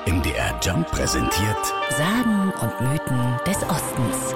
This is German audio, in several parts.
MDR Jump präsentiert Sagen und Mythen des Ostens.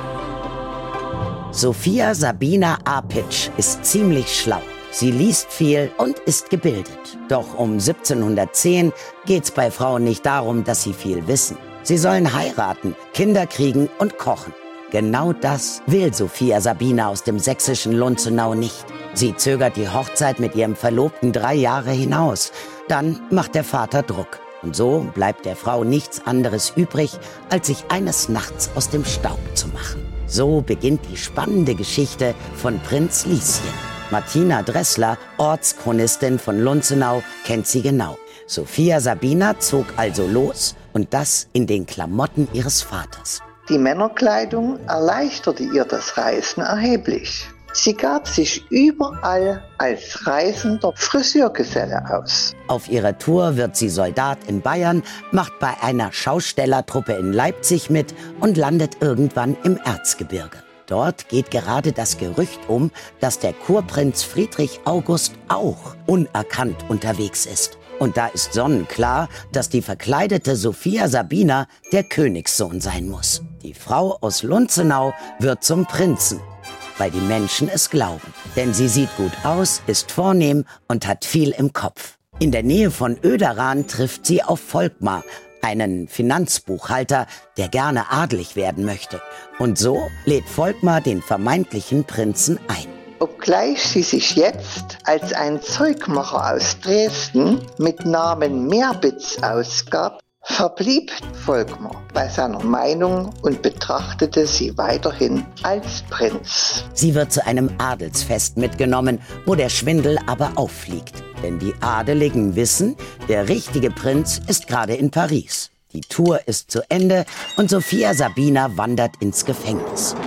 Sophia Sabina Apitsch ist ziemlich schlau. Sie liest viel und ist gebildet. Doch um 1710 geht's bei Frauen nicht darum, dass sie viel wissen. Sie sollen heiraten, Kinder kriegen und kochen. Genau das will Sophia Sabina aus dem sächsischen Lunzenau nicht. Sie zögert die Hochzeit mit ihrem Verlobten 3 Jahre hinaus. Dann macht der Vater Druck. Und so bleibt der Frau nichts anderes übrig, als sich eines Nachts aus dem Staub zu machen. So beginnt die spannende Geschichte von Prinz Lieschen. Martina Dressler, Ortschronistin von Lunzenau, kennt sie genau. Sophia Sabina zog also los und das in den Klamotten ihres Vaters. Die Männerkleidung erleichterte ihr das Reisen erheblich. Sie gab sich überall als reisender Friseurgeselle aus. Auf ihrer Tour wird sie Soldat in Bayern, macht bei einer Schaustellertruppe in Leipzig mit und landet irgendwann im Erzgebirge. Dort geht gerade das Gerücht um, dass der Kurprinz Friedrich August auch unerkannt unterwegs ist. Und da ist sonnenklar, dass die verkleidete Sophia Sabina der Königssohn sein muss. Die Frau aus Lunzenau wird zum Prinzen, weil die Menschen es glauben. Denn sie sieht gut aus, ist vornehm und hat viel im Kopf. In der Nähe von Oederan trifft sie auf Volkmar, einen Finanzbuchhalter, der gerne adelig werden möchte. Und so lädt Volkmar den vermeintlichen Prinzen ein. Obgleich sie sich jetzt als ein Zeugmacher aus Dresden mit Namen Meerbitz ausgab, verblieb Volkmar bei seiner Meinung und betrachtete sie weiterhin als Prinz. Sie wird zu einem Adelsfest mitgenommen, wo der Schwindel aber auffliegt. Denn die Adeligen wissen, der richtige Prinz ist gerade in Paris. Die Tour ist zu Ende und Sophia Sabina wandert ins Gefängnis.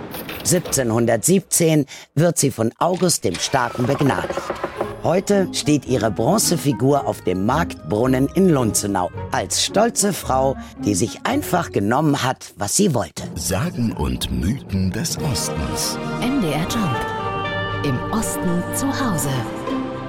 1717 wird sie von August dem Starken begnadigt. Heute steht ihre Bronzefigur auf dem Marktbrunnen in Lunzenau als stolze Frau, die sich einfach genommen hat, was sie wollte. Sagen und Mythen des Ostens. MDR Jump. Im Osten zu Hause.